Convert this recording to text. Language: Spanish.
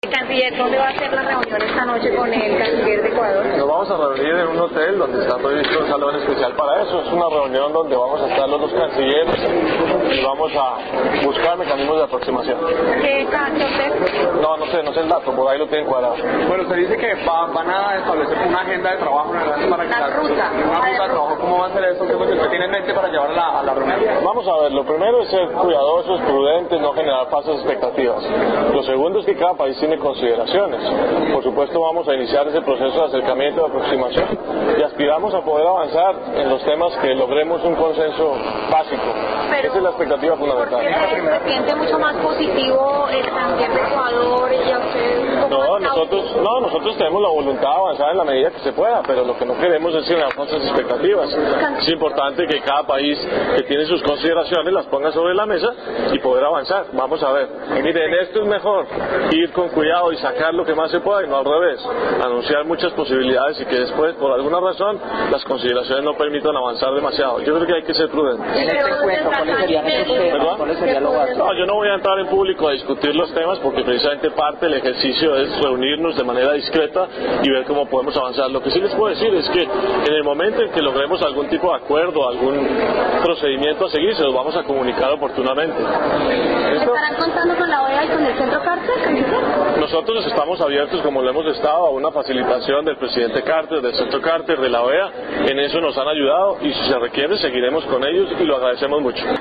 Canciller, ¿dónde va a ser la reunión esta noche con el canciller de Ecuador? Nos vamos a reunir en un hotel donde está previsto un salón especial para eso. Es una reunión donde vamos a estar los dos cancilleres y vamos a buscar mecanismos de aproximación. ¿Qué cacha usted? No sé el dato, por ahí lo tienen cuadrado. Bueno, usted dice que van a establecer una agenda de trabajo para que Una ruta de trabajo. ¿Cómo va a ser eso? ¿Qué es lo que usted tiene en mente para llevar a la reunión? Vamos a ver, lo primero es ser cuidadosos, prudentes, no generar falsas expectativas. Lo segundo es que cada país tiene consideraciones. Por supuesto vamos a iniciar ese proceso de acercamiento, de aproximación y aspiramos a poder avanzar en los temas que logremos un consenso básico. Pero, esa es la expectativa fundamental. ¿Por qué se siente mucho más positivo el canciller de Ecuador y a usted un poco más nosotros tenemos la voluntad de avanzar en la medida que se pueda, pero lo que no queremos es generar falsas expectativas. Es importante que cada país que tiene sus consideraciones las ponga sobre la mesa y poder avanzar. Vamos a ver. Miren, esto es mejor ir con cuidado y sacar lo que más se pueda y no al revés. Anunciar muchas posibilidades y que después, por alguna razón, las consideraciones no permitan avanzar demasiado. Yo creo que hay que ser prudentes. En este encuentro, ¿cuáles serían esos temas? ¿Cuáles serían los gastos? No, yo no voy a entrar en público a discutir los temas porque precisamente parte del ejercicio es reunirnos de manera discreta y ver cómo podemos avanzar. Lo que sí les puedo decir es que en el momento en que logremos algún tipo de acuerdo, algún procedimiento a seguir, se los vamos a comunicar oportunamente. ¿Estarán contando con la OEA y con el Centro Carter? Nosotros estamos abiertos, como lo hemos estado, a una facilitación del presidente Carter, del Centro Carter, de la OEA. En eso nos han ayudado y si se requiere seguiremos con ellos y lo agradecemos mucho.